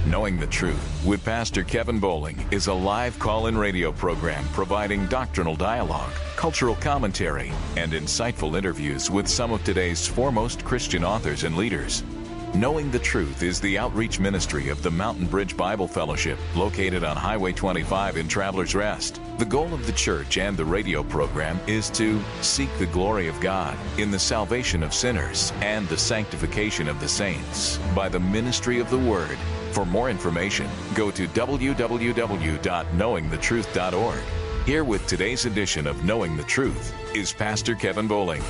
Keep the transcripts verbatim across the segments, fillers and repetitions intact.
Knowing the Truth with Pastor Kevin Bowling is a live call-in radio program providing doctrinal dialogue, cultural commentary, and insightful interviews with some of today's foremost Christian authors and leaders. Knowing the Truth is the outreach ministry of the Mountain Bridge Bible Fellowship, located on Highway twenty-five in Travelers Rest. The goal of the church and the radio program is to seek the glory of God in the salvation of sinners and the sanctification of the saints by the ministry of the Word. For more information, go to w w w dot knowing the truth dot org. Here with today's edition of Knowing the Truth is Pastor Kevin Bowling.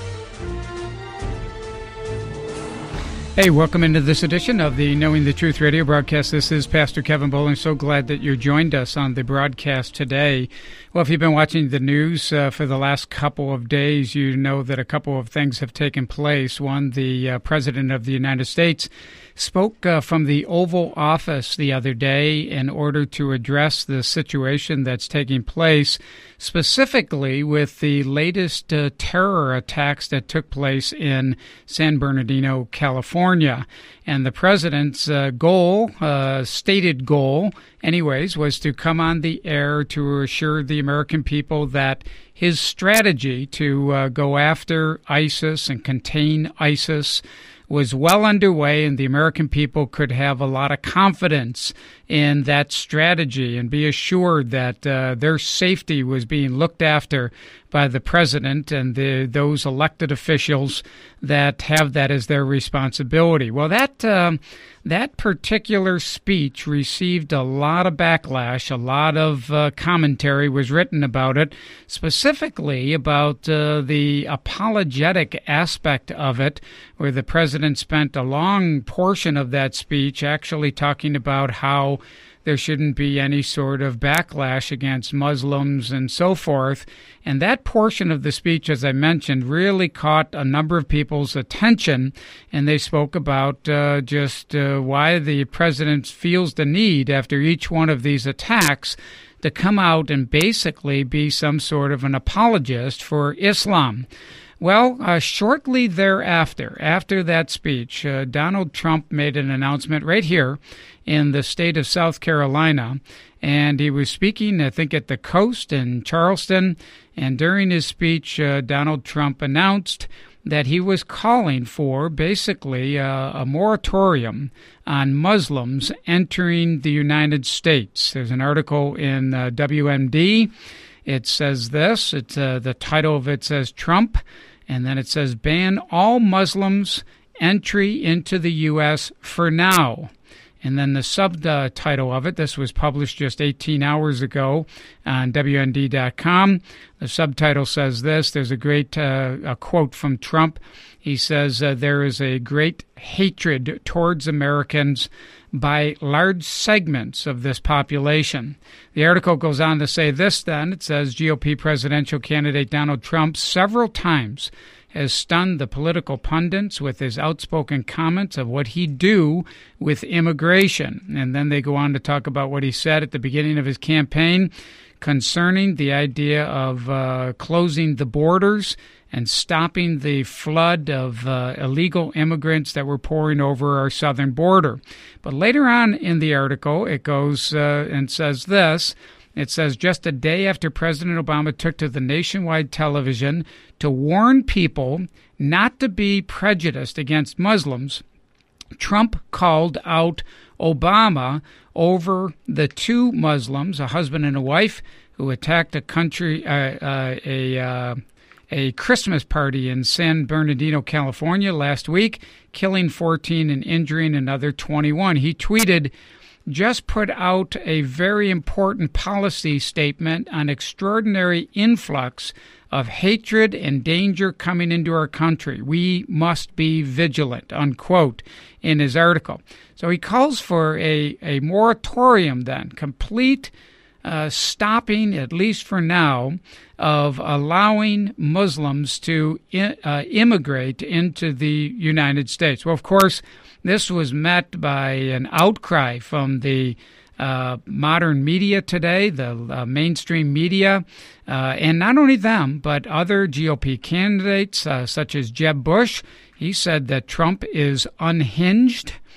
Hey, welcome into this edition of the Knowing the Truth radio broadcast. This is Pastor Kevin Bowling. So glad that you joined us on the broadcast today. Well, if you've been watching the news uh, for the last couple of days, you know that a couple of things have taken place. One, the uh, President of the United States spoke uh, from the Oval Office the other day in order to address the situation that's taking place, specifically with the latest uh, terror attacks that took place in San Bernardino, California. And the president's uh, goal, uh, stated goal, anyways, was to come on the air to assure the American people that his strategy to uh, go after ISIS and contain ISIS was well underway, and the American people could have a lot of confidence in that strategy and be assured that uh, their safety was being looked after by the president and the, those elected officials that have that as their responsibility. Well, that um, that particular speech received a lot of backlash. A lot of uh, commentary was written about it, specifically about uh, the apologetic aspect of it, where the president spent a long portion of that speech actually talking about how there shouldn't be any sort of backlash against Muslims and so forth. And that portion of the speech, as I mentioned, really caught a number of people's attention, and they spoke about uh, just uh, why the president feels the need after each one of these attacks to come out and basically be some sort of an apologist for Islam. Well, uh, shortly thereafter, after that speech, uh, Donald Trump made an announcement right here in the state of South Carolina, and he was speaking, I think, at the Coast in Charleston, and during his speech, uh, Donald Trump announced that he was calling for basically uh, a moratorium on Muslims entering the United States. There's an article in uh, W M D. It says this. It's, uh, the title of it says Trump, and then it says ban all Muslims entry into the U S for now. And then the subtitle of it, this was published just eighteen hours ago on W N D dot com. The subtitle says this. There's a great uh, a quote from Trump. He says, uh, there is a great hatred towards Americans by large segments of this population. The article goes on to say this then. It says G O P presidential candidate Donald Trump several times has stunned the political pundits with his outspoken comments of what he'd do with immigration. And then they go on to talk about what he said at the beginning of his campaign concerning the idea of uh, closing the borders and stopping the flood of uh, illegal immigrants that were pouring over our southern border. But later on in the article, it goes uh, and says this. It says, just a day after President Obama took to the nationwide television to warn people not to be prejudiced against Muslims, Trump called out Obama over the two Muslims, a husband and a wife, who attacked a country, uh, uh, a uh, a Christmas party in San Bernardino, California last week, killing fourteen and injuring another twenty-one. He tweeted, just put out a very important policy statement on extraordinary influx of hatred and danger coming into our country. We must be vigilant, unquote, in his article. So he calls for a, a moratorium then, complete uh, stopping, at least for now, of allowing Muslims to in, uh, immigrate into the United States. Well, of course, this was met by an outcry from the uh, modern media today, the uh, mainstream media, uh, and not only them, but other G O P candidates, uh, such as Jeb Bush. He said that Trump is unhinged.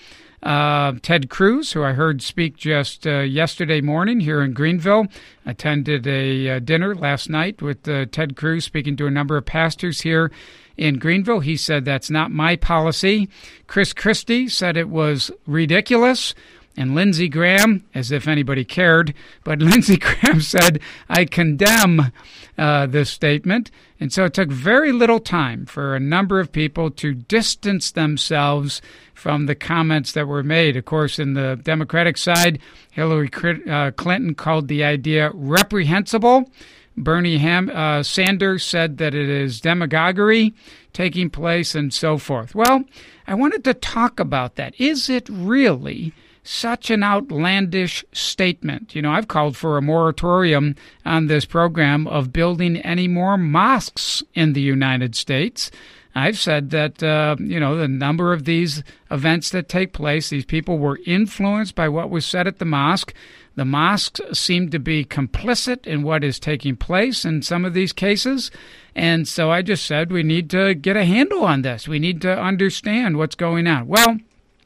Uh, Ted Cruz, who I heard speak just uh, yesterday morning here in Greenville, attended a uh, dinner last night with uh, Ted Cruz speaking to a number of pastors here in Greenville. He said that's not my policy. Chris Christie said it was ridiculous. And Lindsey Graham, as if anybody cared, but Lindsey Graham said, I condemn uh, this statement. And so it took very little time for a number of people to distance themselves from the comments that were made. Of course, in the Democratic side, Hillary uh, Clinton called the idea reprehensible. Bernie Ham, uh, Sanders said that it is demagoguery taking place and so forth. Well, I wanted to talk about that. Is it really such an outlandish statement? You know, I've called for a moratorium on this program of building any more mosques in the United States. I've said that, uh, you know, the number of these events that take place, these people were influenced by what was said at the mosque. The mosques seem to be complicit in what is taking place in some of these cases. And so I just said we need to get a handle on this. We need to understand what's going on. Well,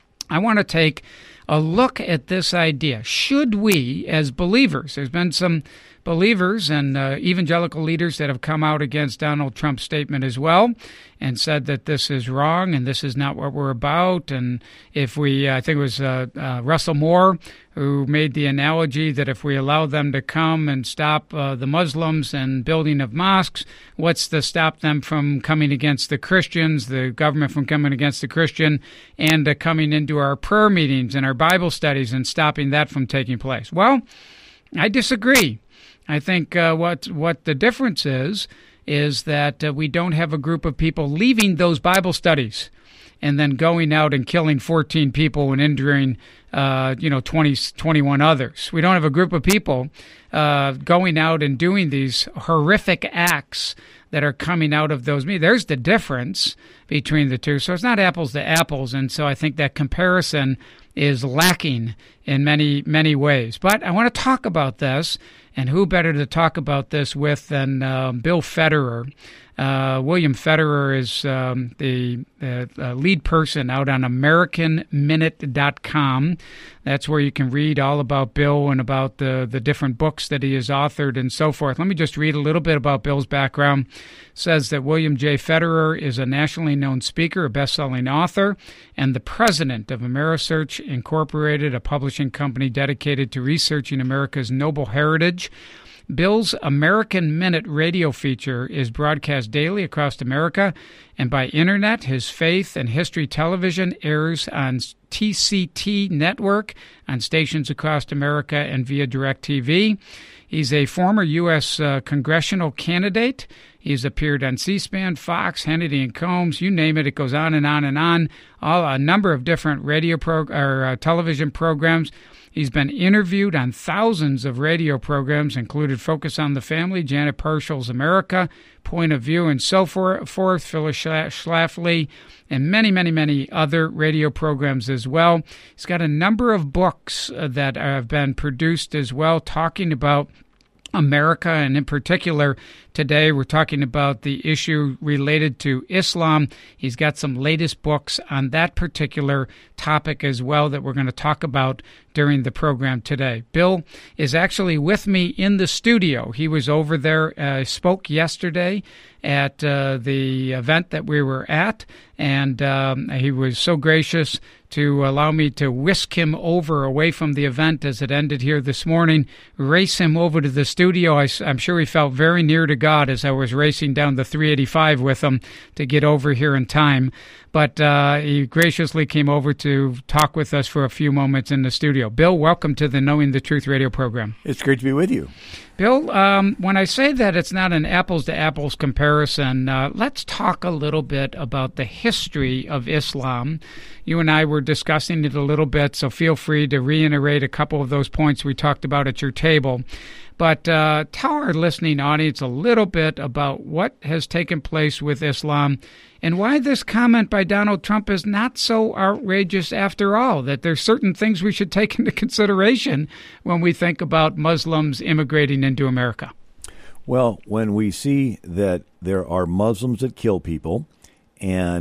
I want to take a look at this idea. Should we, as believers, there's been some believers and uh, evangelical leaders that have come out against Donald Trump's statement as well and said that this is wrong and this is not what we're about. And if we, I think it was uh, uh, Russell Moore who made the analogy that if we allow them to come and stop uh, the Muslims and building of mosques, what's to stop them from coming against the Christians, the government from coming against the Christian, and uh, coming into our prayer meetings and our Bible studies and stopping that from taking place? Well, I disagree. I think uh, what what the difference is, is that uh, we don't have a group of people leaving those Bible studies and then going out and killing fourteen people and injuring, uh, you know, twenty, twenty-one others. We don't have a group of people uh, going out and doing these horrific acts that are coming out of those meetings. There's the difference between the two. So it's not apples to apples. And so I think that comparison is lacking in many, many ways. But I want to talk about this, and who better to talk about this with than uh, Bill Federer. Uh, William Federer is um, the uh, uh, lead person out on American Minute dot com. That's where you can read all about Bill and about the, the different books that he has authored and so forth. Let me just read a little bit about Bill's background. It says that William J. Federer is a nationally known speaker, a best-selling author, and the president of Amerisearch Incorporated, a publishing company dedicated to researching America's noble heritage. Bill's American Minute radio feature is broadcast daily across America, and by internet, his Faith and History Television airs on T C T network, on stations across America, and via DirecTV. He's a former U S uh, congressional candidate. He's appeared on C-SPAN, Fox, Hannity and Combs, you name it. It goes on and on and on. All a number of different radio pro- or uh, television programs. He's been interviewed on thousands of radio programs, included Focus on the Family, Janet Parshall's America, Point of View, and so forth, Phyllis Schlafly, and many, many, many other radio programs as well. He's got a number of books uh, that have been produced as well, talking about America, and in particular, today we're talking about the issue related to Islam. He's got some latest books on that particular topic as well that we're going to talk about during the program today. Bill is actually with me in the studio. He was over there, uh, spoke yesterday at uh, the event that we were at, and um, he was so gracious to allow me to whisk him over away from the event as it ended here this morning, race him over to the studio. I, I'm sure he felt very near to God as I was racing down the three eighty-five with him to get over here in time. But uh, he graciously came over to talk with us for a few moments in the studio. Bill, welcome to the Knowing the Truth radio program. It's great to be with you. Bill, um, when I say that it's not an apples-to-apples comparison, uh, let's talk a little bit about the history of Islam. You and I were discussing it a little bit, so feel free to reiterate a couple of those points we talked about at your table. But uh, tell our listening audience a little bit about what has taken place with Islam and why this comment by Donald Trump is not so outrageous after all, that there's certain things we should take into consideration when we think about Muslims immigrating into America. Well, when we see that there are Muslims that kill people, and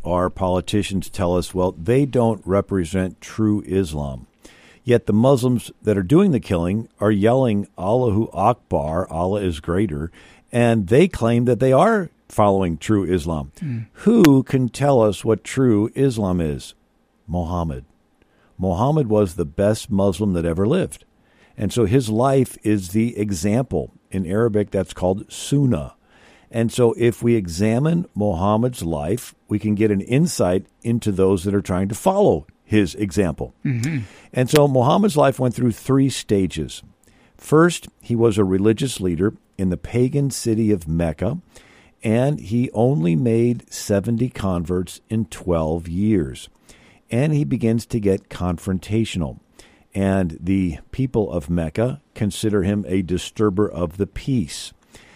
our politicians tell us, well, they don't represent true Islam. Yet the Muslims that are doing the killing are yelling, Allahu Akbar, Allah is greater, and they claim that they are following true Islam. Mm. Who can tell us what true Islam is? Muhammad. Muhammad was the best Muslim that ever lived. And so his life is the example. In Arabic, that's called sunnah. And so if we examine Muhammad's life, we can get an insight into those that are trying to follow his example. Mm-hmm. And so Muhammad's life went through three stages. First, he was a religious leader in the pagan city of Mecca, and he only made seventy converts in twelve years. And he begins to get confrontational. And the people of Mecca consider him a disturber of the peace.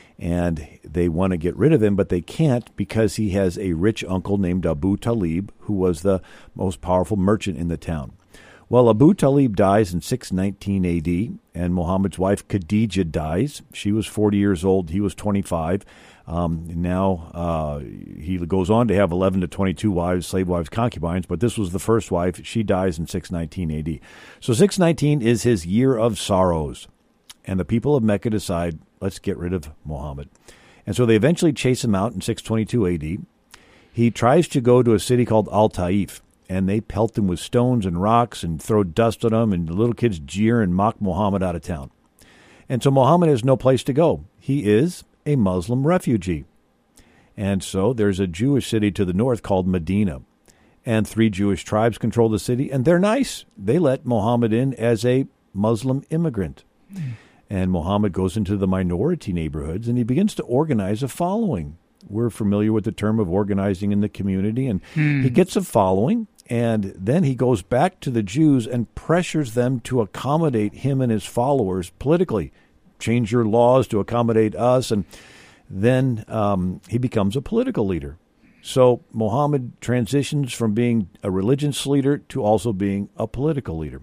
And they want to get rid of him, but they can't because he has a rich uncle named Abu Talib, who was the most powerful merchant in the town. Well, Abu Talib dies in six nineteen A D, and Muhammad's wife Khadijah dies. She was forty years old. He was twenty-five. Um, now uh, he goes on to have eleven to twenty-two wives, slave wives, concubines, but this was the first wife. She dies in six nineteen A D. So six nineteen is his year of sorrows. And the people of Mecca decide, let's get rid of Muhammad. And so they eventually chase him out in six twenty-two A D. He tries to go to a city called Al-Taif, and they pelt him with stones and rocks and throw dust at him, and the little kids jeer and mock Muhammad out of town. And so Muhammad has no place to go. He is a Muslim refugee. And so there's a Jewish city to the north called Medina, and three Jewish tribes control the city, and they're nice. They let Muhammad in as a Muslim immigrant. Mm. And Muhammad goes into the minority neighborhoods, and he begins to organize a following. We're familiar with the term of organizing in the community, and hmm. he gets a following, and then he goes back to the Jews and pressures them to accommodate him and his followers politically. Change your laws to accommodate us, and then um, he becomes a political leader. So Muhammad transitions from being a religious leader to also being a political leader.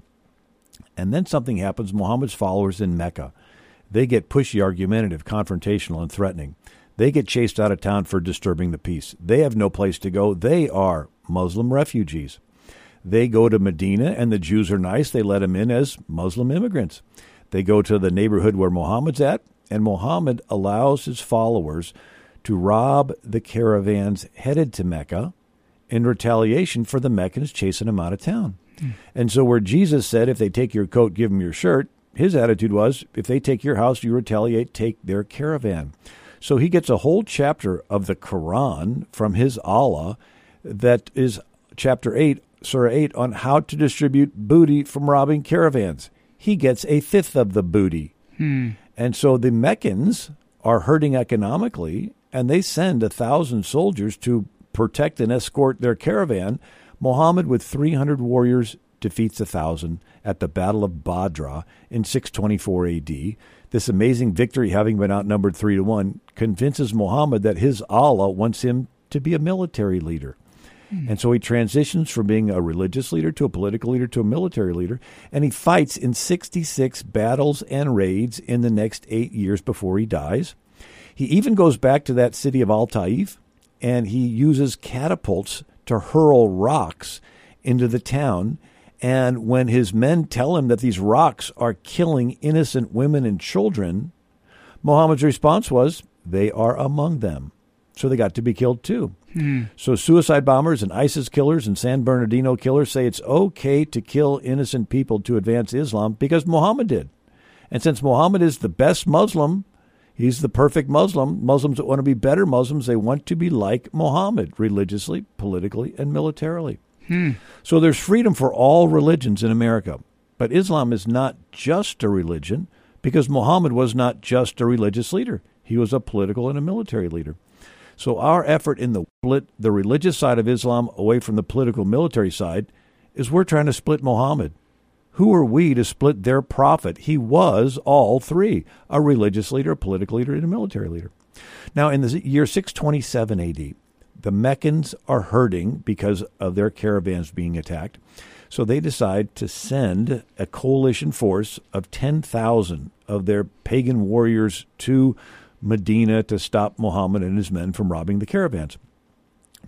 And then something happens. Muhammad's followers in Mecca, they get pushy, argumentative, confrontational, and threatening. They get chased out of town for disturbing the peace. They have no place to go. They are Muslim refugees. They go to Medina, and the Jews are nice. They let them in as Muslim immigrants. They go to the neighborhood where Muhammad's at, and Muhammad allows his followers to rob the caravans headed to Mecca in retaliation for the Meccans chasing him out of town. And so where Jesus said, if they take your coat, give them your shirt, his attitude was, if they take your house, you retaliate, take their caravan. So he gets a whole chapter of the Quran from his Allah that is chapter eight, Surah eight, on how to distribute booty from robbing caravans. He gets a fifth of the booty. Hmm. And so the Meccans are hurting economically, and they send a thousand soldiers to protect and escort their caravan. Muhammad, with three hundred warriors, defeats a thousand at the Battle of Badra in six twenty-four A D. This amazing victory, having been outnumbered three to one, convinces Muhammad that his Allah wants him to be a military leader. Mm. And so he transitions from being a religious leader to a political leader to a military leader, and he fights in sixty-six battles and raids in the next eight years before he dies. He even goes back to that city of Al-Taif, and he uses catapults to hurl rocks into the town. And when his men tell him that these rocks are killing innocent women and children, Muhammad's response was, they are among them. So they got to be killed too. Hmm. So suicide bombers and ISIS killers and San Bernardino killers say it's okay to kill innocent people to advance Islam because Muhammad did. And since Muhammad is the best Muslim, he's the perfect Muslim. Muslims that want to be better Muslims, they want to be like Muhammad, religiously, politically, and militarily. Hmm. So there's freedom for all religions in America. But Islam is not just a religion because Muhammad was not just a religious leader. He was a political and a military leader. So our effort in the split the religious side of Islam away from the political military side is we're trying to split Muhammad. Who are we to split their prophet? He was all three, a religious leader, a political leader, and a military leader. Now, in the year six twenty-seven A D, the Meccans are hurting because of their caravans being attacked. So they decide to send a coalition force of ten thousand of their pagan warriors to Medina to stop Muhammad and his men from robbing the caravans.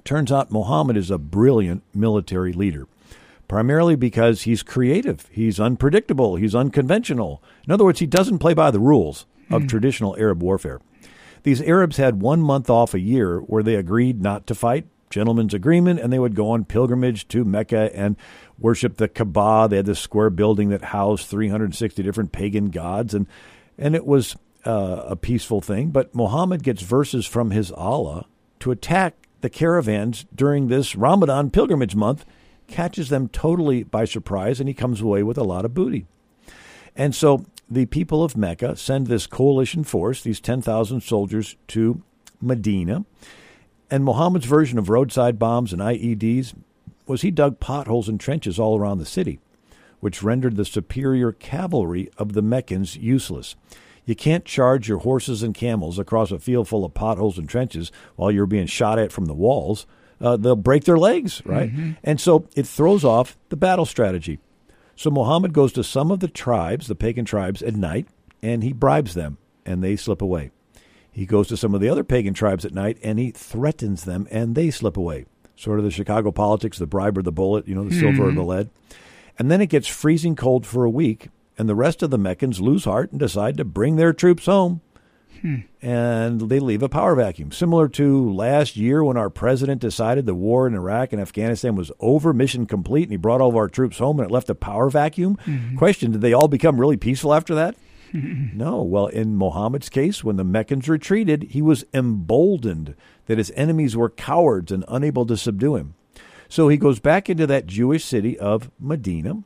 Turns out Muhammad is a brilliant military leader, primarily because he's creative, he's unpredictable, he's unconventional. In other words, he doesn't play by the rules of mm. traditional Arab warfare. These Arabs had one month off a year where they agreed not to fight, gentleman's agreement, and they would go on pilgrimage to Mecca and worship the Kaaba. They had this square building that housed three hundred sixty different pagan gods, and, and it was uh, a peaceful thing. But Muhammad gets verses from his Allah to attack the caravans during this Ramadan pilgrimage month, catches them totally by surprise, and he comes away with a lot of booty. And so the people of Mecca send this coalition force, these ten thousand soldiers, to Medina. And Muhammad's version of roadside bombs and I E Ds was he dug potholes and trenches all around the city, which rendered the superior cavalry of the Meccans useless. You can't charge your horses and camels across a field full of potholes and trenches while you're being shot at from the walls. Uh, they'll break their legs, right? Mm-hmm. And so it throws off the battle strategy. So Muhammad goes to some of the tribes, the pagan tribes, at night, and he bribes them, and they slip away. He goes to some of the other pagan tribes at night, and he threatens them, and they slip away. Sort of the Chicago politics, the bribe or the bullet, you know, the mm-hmm. silver or the lead. And then it gets freezing cold for a week, and the rest of the Meccans lose heart and decide to bring their troops home. Hmm. And they leave a power vacuum, similar to last year when our president decided the war in Iraq and Afghanistan was over, mission complete, and he brought all of our troops home and it left a power vacuum. Mm-hmm. Question, did they all become really peaceful after that? Mm-hmm. No. Well, in Muhammad's case, when the Meccans retreated, he was emboldened that his enemies were cowards and unable to subdue him. So he goes back into that Jewish city of Medina,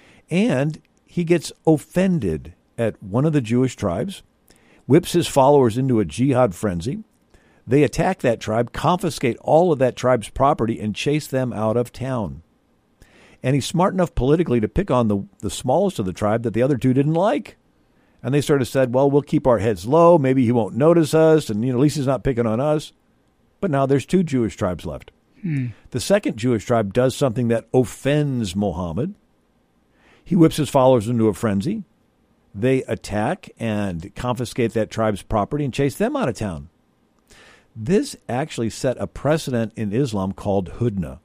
and he gets offended at one of the Jewish tribes, whips his followers into a jihad frenzy. They attack that tribe, confiscate all of that tribe's property, and chase them out of town. And he's smart enough politically to pick on the, the smallest of the tribe that the other two didn't like. And they sort of said, well, we'll keep our heads low. Maybe he won't notice us, and you know, at least he's not picking on us. But now there's two Jewish tribes left. Hmm. The second Jewish tribe does something that offends Muhammad. He whips his followers into a frenzy. They attack and confiscate that tribe's property and chase them out of town. This actually set a precedent in Islam called hudna,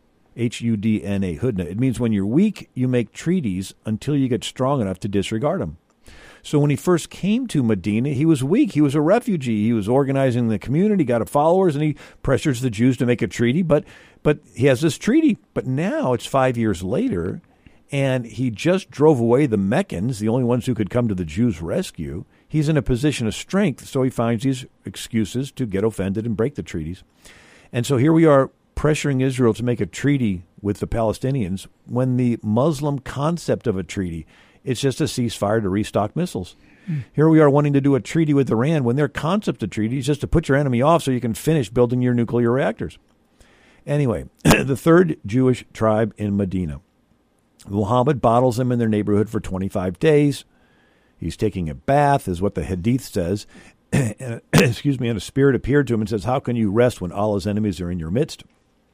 H U D N A, hudna. It means when you're weak, you make treaties until you get strong enough to disregard them. So when he first came to Medina, he was weak. He was a refugee. He was organizing the community, got followers, and he pressures the Jews to make a treaty. But but he has this treaty. But now it's five years later, and he just drove away the Meccans, the only ones who could come to the Jews' rescue. He's in a position of strength, so he finds these excuses to get offended and break the treaties. And so here we are pressuring Israel to make a treaty with the Palestinians when the Muslim concept of a treaty, it's just a ceasefire to restock missiles. Mm. Here we are wanting to do a treaty with Iran when their concept of treaty is just to put your enemy off so you can finish building your nuclear reactors. Anyway, the third Jewish tribe in Medina. Muhammad bottles them in their neighborhood for twenty-five days. He's taking a bath, is what the Hadith says. and, excuse me, and a spirit appeared to him and says, how can you rest when Allah's enemies are in your midst?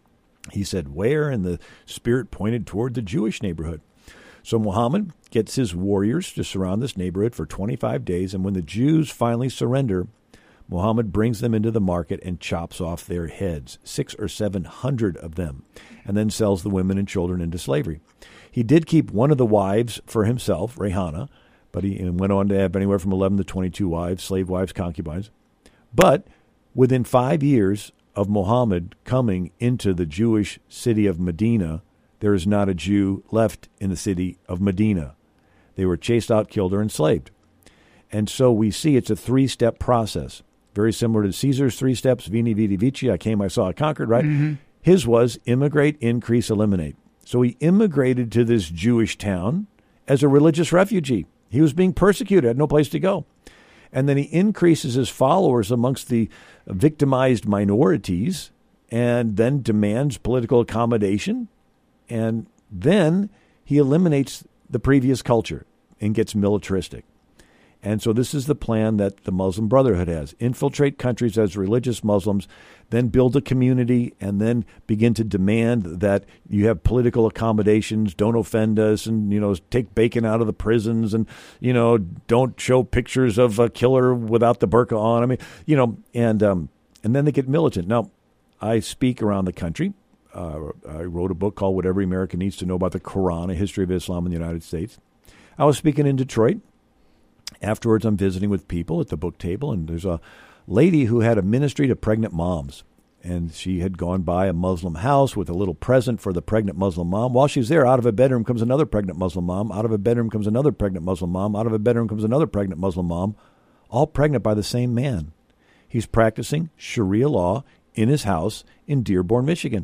He said, where? And the spirit pointed toward the Jewish neighborhood. So Muhammad gets his warriors to surround this neighborhood for twenty-five days, and when the Jews finally surrender, Muhammad brings them into the market and chops off their heads, six or seven hundred of them, and then sells the women and children into slavery. He did keep one of the wives for himself, Rayhana, but he went on to have anywhere from eleven to twenty-two wives, slave wives, concubines. But within five years of Muhammad coming into the Jewish city of Medina, there is not a Jew left in the city of Medina. They were chased out, killed, or enslaved. And so we see it's a three-step process, very similar to Caesar's three steps, Veni, Vidi, Vici, I came, I saw, I conquered, right? Mm-hmm. His was immigrate, increase, eliminate. So he immigrated to this Jewish town as a religious refugee. He was being persecuted, had no place to go. And then he increases his followers amongst the victimized minorities and then demands political accommodation. And then he eliminates the previous culture and gets militaristic. And so this is the plan that the Muslim Brotherhood has. Infiltrate countries as religious Muslims, then build a community, and then begin to demand that you have political accommodations, don't offend us, and, you know, take bacon out of the prisons, and, you know, don't show pictures of a killer without the burqa on. I mean, you know, and um, and then they get militant. Now, I speak around the country. Uh, I wrote a book called What Every American Needs to Know About the Quran, A History of Islam in the United States. I was speaking in Detroit. Afterwards, I'm visiting with people at the book table, and there's a lady who had a ministry to pregnant moms. And she had gone by a Muslim house with a little present for the pregnant Muslim mom. While she's there, out of a bedroom comes another pregnant Muslim mom. Out of a bedroom comes another pregnant Muslim mom. Out of a bedroom comes another pregnant Muslim mom, all pregnant by the same man. He's practicing Sharia law in his house in Dearborn, Michigan.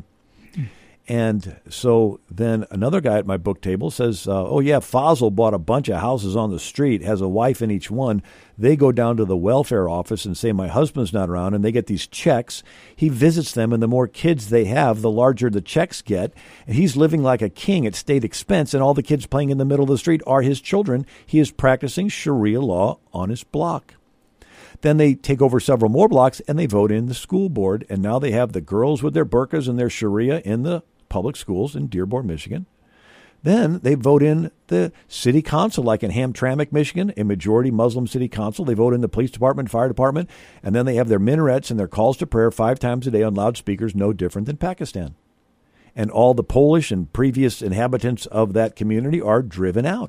And so then another guy at my book table says, uh, oh, yeah, Fazil bought a bunch of houses on the street, has a wife in each one. They go down to the welfare office and say, my husband's not around, and they get these checks. He visits them, and the more kids they have, the larger the checks get. And he's living like a king at state expense, and all the kids playing in the middle of the street are his children. He is practicing Sharia law on his block. Then they take over several more blocks, and they vote in the school board, and now they have the girls with their burqas and their Sharia in the public schools in Dearborn, Michigan. Then they vote in the city council, like in Hamtramck, Michigan, a majority Muslim city council. They vote in the police department, fire department, and then they have their minarets and their calls to prayer five times a day on loudspeakers, no different than Pakistan. And all the Polish and previous inhabitants of that community are driven out.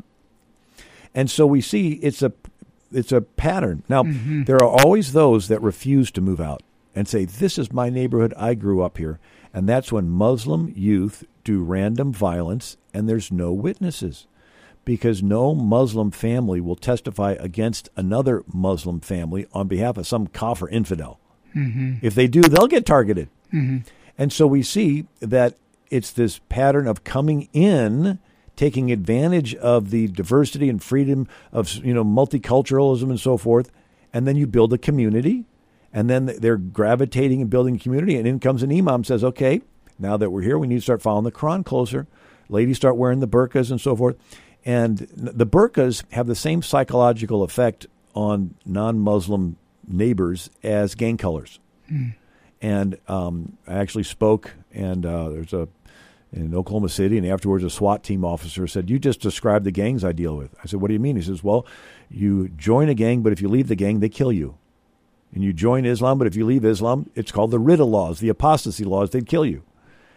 And so we see it's a it's a pattern. Now, mm-hmm. there are always those that refuse to move out and say, this is my neighborhood, I grew up here. And that's when Muslim youth do random violence and there's no witnesses, because no Muslim family will testify against another Muslim family on behalf of some kafir infidel. Mm-hmm. If they do, they'll get targeted. Mm-hmm. And so we see that it's this pattern of coming in, taking advantage of the diversity and freedom of, you know, multiculturalism and so forth, and then you build a community. And then they're gravitating and building a community, and in comes an imam, says, okay, now that we're here, we need to start following the Quran closer. Ladies start wearing the burqas and so forth. And the burqas have the same psychological effect on non-Muslim neighbors as gang colors. Mm. And um, I actually spoke, and uh, there's a in Oklahoma City, and afterwards a SWAT team officer said, you just described the gangs I deal with. I said, what do you mean? He says, well, you join a gang, but if you leave the gang, they kill you. And you join Islam, but if you leave Islam, it's called the Ridda laws, the apostasy laws. They'd kill you.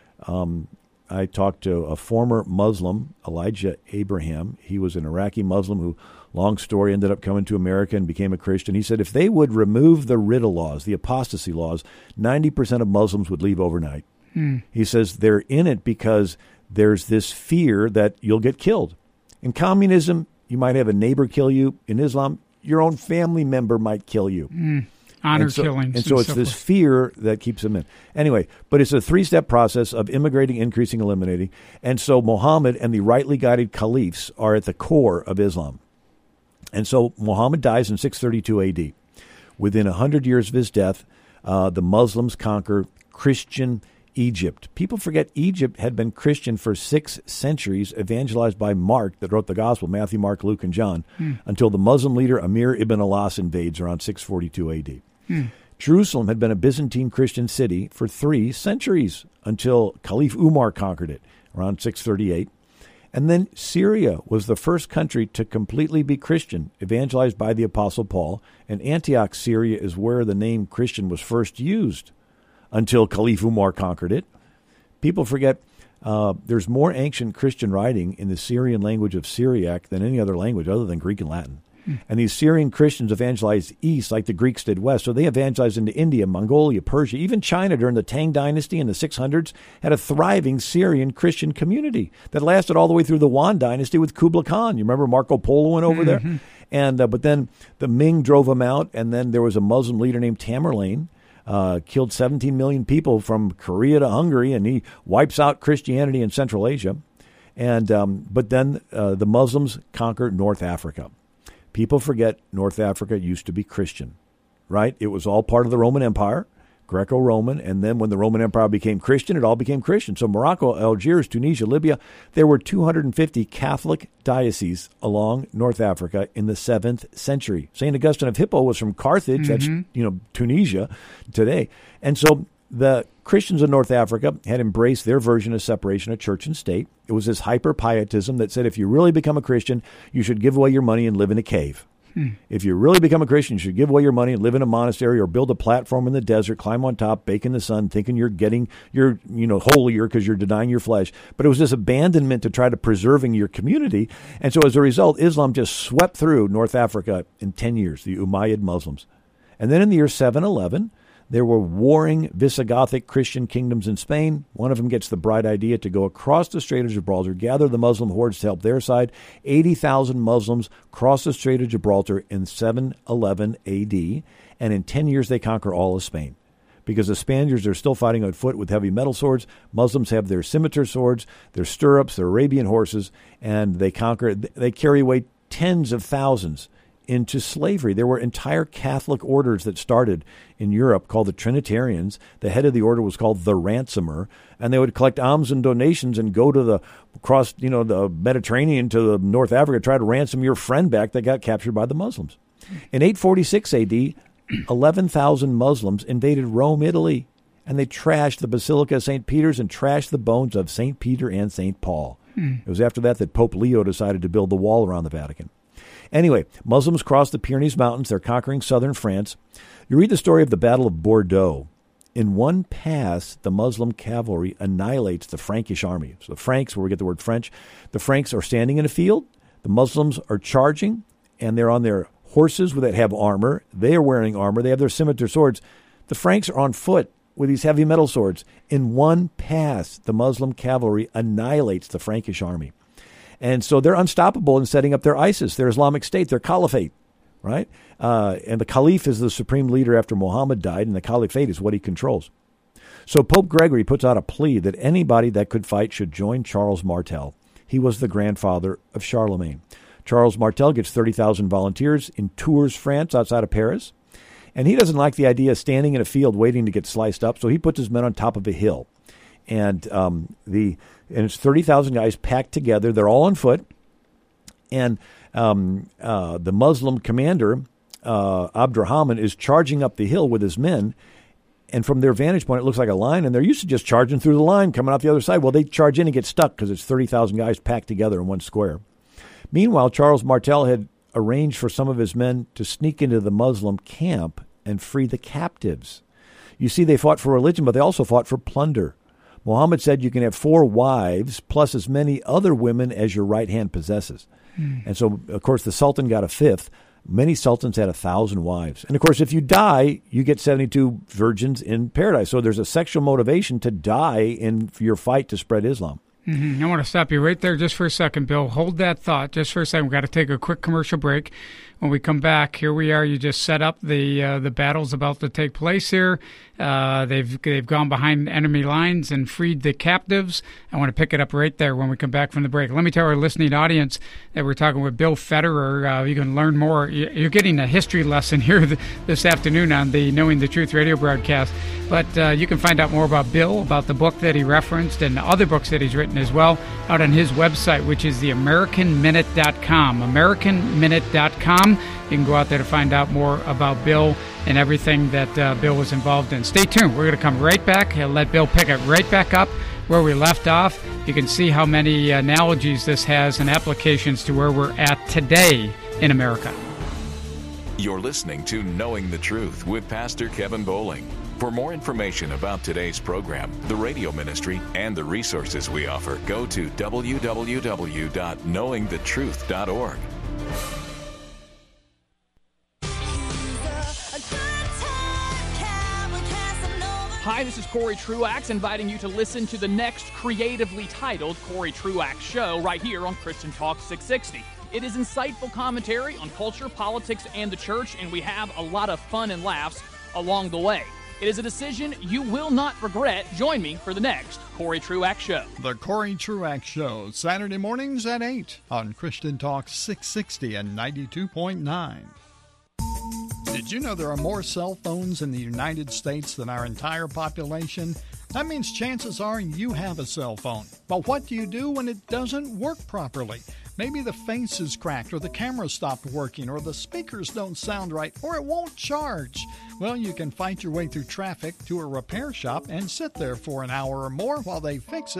Um, I talked to a former Muslim, Elijah Abraham. He was an Iraqi Muslim who, long story, ended up coming to America and became a Christian. He said if they would remove the Ridda laws, the apostasy laws, ninety percent of Muslims would leave overnight. Hmm. He says they're in it because there's this fear that you'll get killed. In communism, you might have a neighbor kill you. In Islam, your own family member might kill you. Hmm. Honor and so, killings. And so and it's so this forth. fear that keeps them in. Anyway, but it's a three-step process of immigrating, increasing, eliminating. And so Muhammad and the rightly guided caliphs are at the core of Islam. And so Muhammad dies in six thirty-two A D. Within one hundred years of his death, uh, the Muslims conquer Christian Egypt. People forget Egypt had been Christian for six centuries, evangelized by Mark that wrote the gospel, Matthew, Mark, Luke, and John, hmm. until the Muslim leader Amir ibn Alas invades around six forty-two A D. Hmm. Jerusalem had been a Byzantine Christian city for three centuries until Caliph Umar conquered it around six thirty-eight. And then Syria was the first country to completely be Christian, evangelized by the Apostle Paul. And Antioch, Syria, is where the name Christian was first used until Caliph Umar conquered it. People forget uh, there's more ancient Christian writing in the Syrian language of Syriac than any other language other than Greek and Latin. Hmm. And these Syrian Christians evangelized east like the Greeks did west. So they evangelized into India, Mongolia, Persia, even China during the Tang Dynasty in the six hundreds had a thriving Syrian Christian community that lasted all the way through the Yuan Dynasty with Kublai Khan. You remember Marco Polo went over mm-hmm. there? And uh, but then the Ming drove him out, and then there was a Muslim leader named Tamerlane, uh, killed seventeen million people from Korea to Hungary, and he wipes out Christianity in Central Asia. And um, but then uh, the Muslims conquer North Africa. People forget North Africa used to be Christian, right? It was all part of the Roman Empire, Greco-Roman, and then when the Roman Empire became Christian, it all became Christian. So Morocco, Algiers, Tunisia, Libya, there were two hundred fifty Catholic dioceses along North Africa in the seventh century. Saint Augustine of Hippo was from Carthage, mm-hmm. that's, you know, Tunisia today. And so the Christians in North Africa had embraced their version of separation of church and state. It was this hyper-pietism that said if you really become a Christian, you should give away your money and live in a cave. Hmm. If you really become a Christian, you should give away your money and live in a monastery or build a platform in the desert, climb on top, bake in the sun, thinking you're getting, you're, you know, holier because you're denying your flesh. But it was this abandonment to try to preserving your community. And so as a result, Islam just swept through North Africa in ten years, the Umayyad Muslims. And then in the year seven eleven, there were warring Visigothic Christian kingdoms in Spain. One of them gets the bright idea to go across the Strait of Gibraltar, gather the Muslim hordes to help their side. eighty thousand Muslims cross the Strait of Gibraltar in seven eleven A D, and in ten years they conquer all of Spain. Because the Spaniards are still fighting on foot with heavy metal swords. Muslims have their scimitar swords, their stirrups, their Arabian horses, and they conquer. They carry away tens of thousands into slavery. There were entire Catholic orders that started in Europe called the Trinitarians. The head of the order was called the Ransomer, and they would collect alms and donations and go to the across, you know, the Mediterranean to the North Africa, try to ransom your friend back that got captured by the Muslims. In eight forty-six A D, eleven thousand Muslims invaded Rome, Italy, and they trashed the Basilica of Saint Peter's and trashed the bones of Saint Peter and Saint Paul. Hmm. It was after that that Pope Leo decided to build the wall around the Vatican. Anyway, Muslims cross the Pyrenees Mountains. They're conquering southern France. You read the story of the Battle of Bordeaux. In one pass, the Muslim cavalry annihilates the Frankish army. So the Franks, where we get the word French, the Franks are standing in a field. The Muslims are charging, and they're on their horses that have armor. They are wearing armor. They have their scimitar swords. The Franks are on foot with these heavy metal swords. In one pass, the Muslim cavalry annihilates the Frankish army. And so they're unstoppable in setting up their ISIS, their Islamic State, their caliphate, right? Uh, and the caliph is the supreme leader after Muhammad died, and the caliphate is what he controls. So Pope Gregory puts out a plea that anybody that could fight should join Charles Martel. He was the grandfather of Charlemagne. Charles Martel gets thirty thousand volunteers in Tours, France, outside of Paris. And he doesn't like the idea of standing in a field waiting to get sliced up, so he puts his men on top of a hill. And um, the and it's thirty thousand guys packed together. They're all on foot. And um, uh, the Muslim commander, uh, Abdurrahman, is charging up the hill with his men. And from their vantage point, it looks like a line. And they're used to just charging through the line, coming out the other side. Well, they charge in and get stuck because it's thirty thousand guys packed together in one square. Meanwhile, Charles Martel had arranged for some of his men to sneak into the Muslim camp and free the captives. You see, they fought for religion, but they also fought for plunder. Muhammad said you can have four wives plus as many other women as your right hand possesses. Mm. And so, of course, the Sultan got a fifth. Many sultans had a thousand wives. And, of course, if you die, you get seventy-two virgins in paradise. So there's a sexual motivation to die in your fight to spread Islam. Mm-hmm. I want to stop you right there just for a second, Bill. Hold that thought just for a second. We've got to take a quick commercial break. When we come back, here we are. You just set up the uh, the battles about to take place here. Uh, they've they've gone behind enemy lines and freed the captives. I want to pick it up right there when we come back from the break. Let me tell our listening audience that we're talking with Bill Federer. Uh, you can learn more. You're getting a history lesson here this afternoon on the Knowing the Truth radio broadcast. But uh, you can find out more about Bill, about the book that he referenced, and other books that he's written as well, out on his website, which is the American Minute dot com. American Minute dot com. You can go out there to find out more about Bill and everything that uh, Bill was involved in. Stay tuned. We're going to come right back and let Bill pick it right back up where we left off. You can see how many analogies this has and applications to where we're at today in America. You're listening to Knowing the Truth with Pastor Kevin Bowling. For more information about today's program, the radio ministry, and the resources we offer, go to w w w dot knowing the truth dot org. Hi, this is Corey Truax, inviting you to listen to the next creatively titled Corey Truax Show right here on Christian Talk six sixty. It is insightful commentary on culture, politics, and the church, and we have a lot of fun and laughs along the way. It is a decision you will not regret. Join me for the next Corey Truax Show. The Corey Truax Show, Saturday mornings at eight on Christian Talk six sixty and ninety-two point nine. Did you know there are more cell phones in the United States than our entire population? That means chances are you have a cell phone. But what do you do when it doesn't work properly? Maybe the face is cracked, or the camera stopped working, or the speakers don't sound right, or it won't charge. Well, you can fight your way through traffic to a repair shop and sit there for an hour or more while they fix it.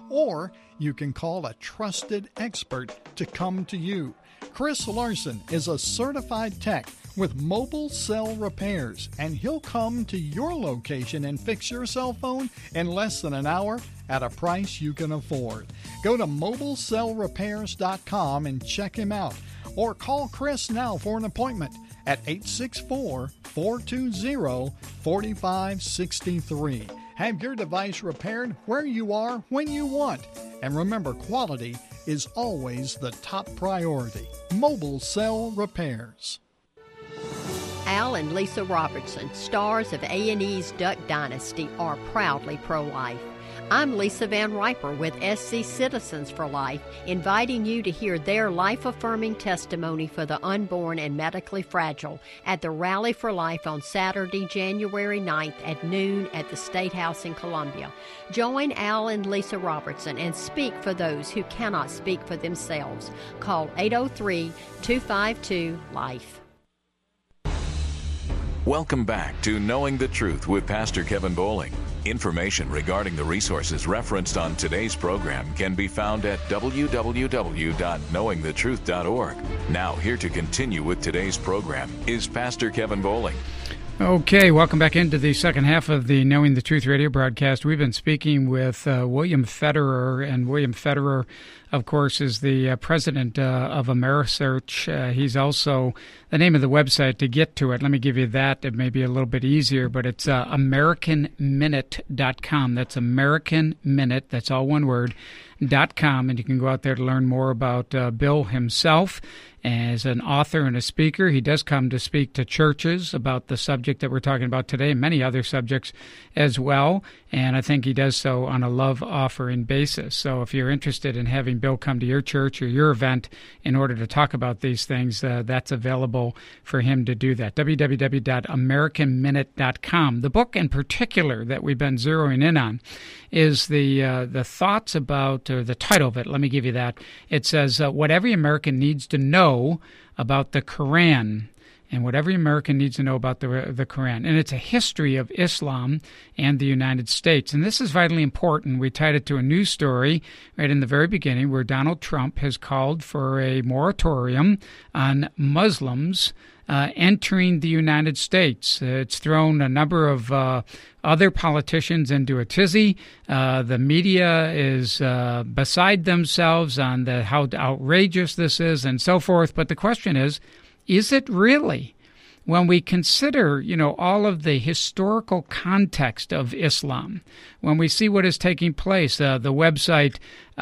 or you can call a trusted expert to come to you. Chris Larson is a certified tech with Mobile Cell Repairs, and he'll come to your location and fix your cell phone in less than an hour at a price you can afford. Go to mobile cell repairs dot com and check him out, or call Chris now for an appointment at eight six four, four two zero, four five six three. Have your device repaired where you are when you want. And remember, quality is always the top priority. Mobile Cell Repairs. Al and Lisa Robertson, stars of A and E's Duck Dynasty, are proudly pro-life. I'm Lisa Van Riper with S C Citizens for Life, inviting you to hear their life-affirming testimony for the unborn and medically fragile at the Rally for Life on Saturday, January ninth at noon at the State House in Columbia. Join Al and Lisa Robertson and speak for those who cannot speak for themselves. Call eight oh three, two five two, LIFE. Welcome back to Knowing the Truth with Pastor Kevin Bowling. Information regarding the resources referenced on today's program can be found at w w w dot knowing the truth dot org. Now, here to continue with today's program is Pastor Kevin Bowling. Okay, welcome back into the second half of the Knowing the Truth radio broadcast. We've been speaking with uh, William Federer, and William Federer, of course, is the uh, president uh, of Amerisearch. Uh, he's also the name of the website to get to it. Let me give you that. It may be a little bit easier, but it's uh, american minute dot com. That's American Minute, that's all one word, dot com, and you can go out there to learn more about uh, Bill himself. As an author and a speaker, he does come to speak to churches about the subject that we're talking about today, and many other subjects as well, and I think he does so on a love-offering basis. So if you're interested in having Bill come to your church or your event in order to talk about these things, uh, that's available for him to do that. w w w dot american minute dot com. The book in particular that we've been zeroing in on is the uh, the thoughts about, or the title of it, let me give you that. It says, uh, What Every American Needs to Know About the Quran, and what every American needs to know about the the Quran. And it's a history of Islam and the United States. And this is vitally important. We tied it to a news story right in the very beginning where Donald Trump has called for a moratorium on Muslims uh, entering the United States. Uh, it's thrown a number of uh, other politicians into a tizzy. Uh, the media is uh, beside themselves on the how outrageous this is and so forth. But the question is, is it really? When we consider, you know, all of the historical context of Islam, when we see what is taking place, uh, the website,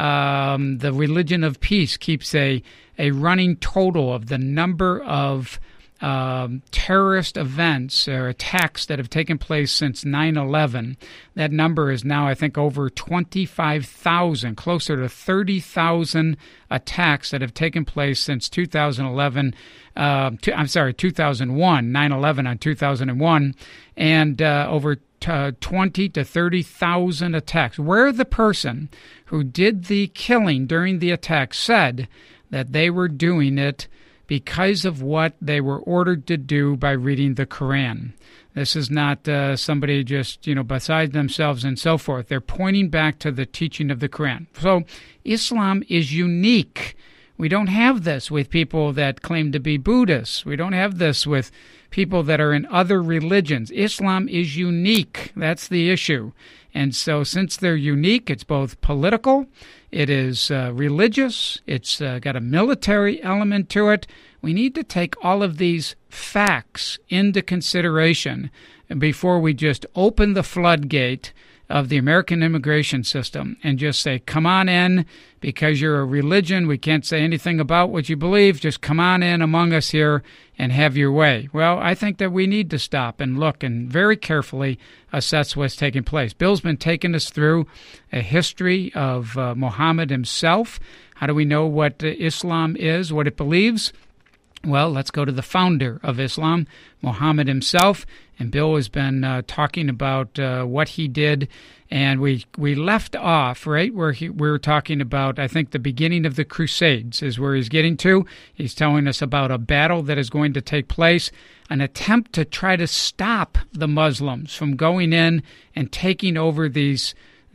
um, the Religion of Peace, keeps a, a running total of the number of Um, terrorist events or attacks that have taken place since nine eleven. That number is now, I think, over twenty-five thousand, closer to thirty thousand attacks that have taken place since two thousand eleven. Uh, two, I'm sorry, two thousand one, nine eleven on two thousand one, and uh, over t- uh, twenty to thirty thousand attacks, where the person who did the killing during the attack said that they were doing it because of what they were ordered to do by reading the Quran. This is not uh, somebody just, you know, beside themselves and so forth. They're pointing back to the teaching of the Quran. So Islam is unique. We don't have this with people that claim to be Buddhists. We don't have this with people that are in other religions. Islam is unique. That's the issue. And so since they're unique, it's both political, it is uh, religious, it's uh, got a military element to it. We need to take all of these facts into consideration before we just open the floodgate of the American immigration system and just say, come on in, because you're a religion, we can't say anything about what you believe, just come on in among us here and have your way. Well, I think that we need to stop and look and very carefully assess what's taking place. Bill's been taking us through a history of uh, Muhammad himself. How do we know what uh, Islam is, what it believes? Well, let's go to the founder of Islam, Muhammad himself, and Bill has been uh, talking about uh, what he did, and we we left off, right, where he, we were talking about, I think, the beginning of the Crusades is where he's getting to. He's telling us about a battle that is going to take place, an attempt to try to stop the Muslims from going in and taking over these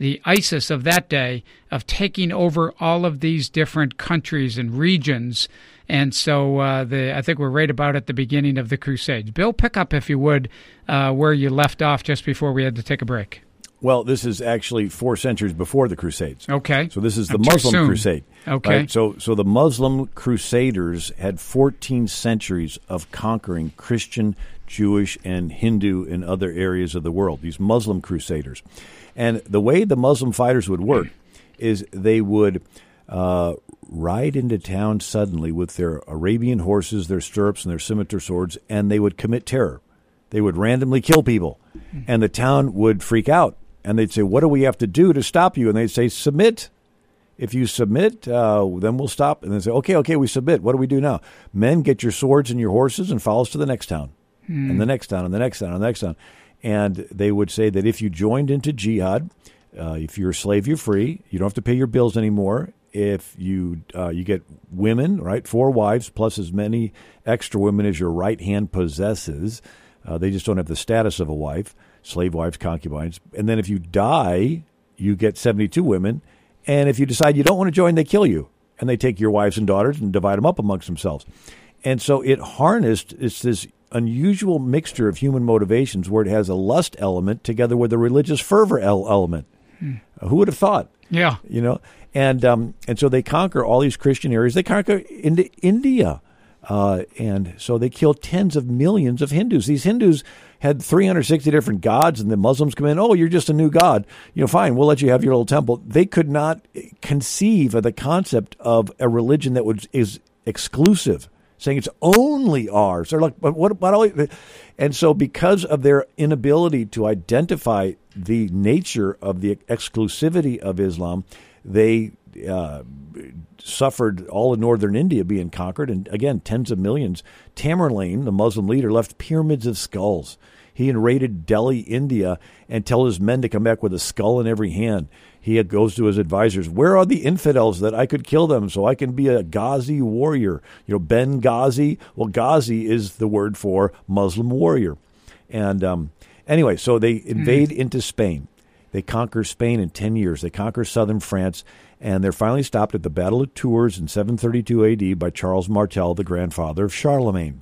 the ISIS of that day of taking over all of these different countries and regions. And so uh, the I think we're right about at the beginning of the Crusades. Bill, pick up, if you would, uh, where you left off just before we had to take a break. Well, this is actually four centuries before the Crusades. Okay. So this is the I'm Muslim Crusade. Okay. Right? So so the Muslim Crusaders had fourteen centuries of conquering Christian, Jewish, and Hindu and other areas of the world, these Muslim Crusaders. And the way the Muslim fighters would work is they would uh, ride into town suddenly with their Arabian horses, their stirrups, and their scimitar swords, and they would commit terror. They would randomly kill people, and the town would freak out. And they'd say, what do we have to do to stop you? And they'd say, submit. If you submit, uh, then we'll stop. And they'd say, okay, okay, we submit. What do we do now? Men, get your swords and your horses and follow us to the next town, hmm. and the next town, and the next town, and the next town. And they would say that if you joined into jihad, uh, if you're a slave, you're free. You don't have to pay your bills anymore. If you uh, you get women, right, four wives plus as many extra women as your right hand possesses. Uh, they just don't have the status of a wife. Slave wives, concubines. And then if you die, you get seventy-two women. And if you decide you don't want to join, they kill you. And they take your wives and daughters and divide them up amongst themselves. And so it harnessed, it's this unusual mixture of human motivations where it has a lust element together with a religious fervor element. Hmm. Uh, who would have thought? Yeah. You know, and um, and so they conquer all these Christian areas. They conquer into India. Uh, and so they killed tens of millions of Hindus. These Hindus had three hundred sixty different gods, and the Muslims come in, oh, you're just a new god. You know, fine, we'll let you have your little temple. They could not conceive of the concept of a religion that was is exclusive, saying it's only ours. They're like, but what about all? And so because of their inability to identify the nature of the exclusivity of Islam, they uh, suffered all of northern India being conquered, and again, tens of millions. Tamerlane, the Muslim leader, left pyramids of skulls. He invaded Delhi, India, and told his men to come back with a skull in every hand. He goes to his advisors, where are the infidels that I could kill them so I can be a Ghazi warrior? You know, Ben Ghazi. Well, Ghazi is the word for Muslim warrior. And um, anyway, so they invade mm. into Spain. They conquer Spain in ten years. They conquer southern France, and they're finally stopped at the Battle of Tours in seven thirty-two A D by Charles Martel, the grandfather of Charlemagne.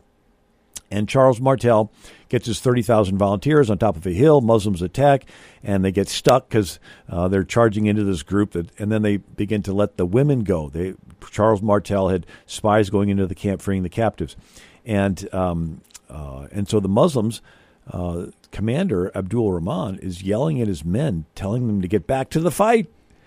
And Charles Martel gets his thirty thousand volunteers on top of a hill. Muslims attack, and they get stuck because uh, they're charging into this group. That, and then they begin to let the women go. They, Charles Martel had spies going into the camp freeing the captives. And um, uh, and so the Muslims, uh, commander Abdul Rahman, is yelling at his men, telling them to get back to the fight.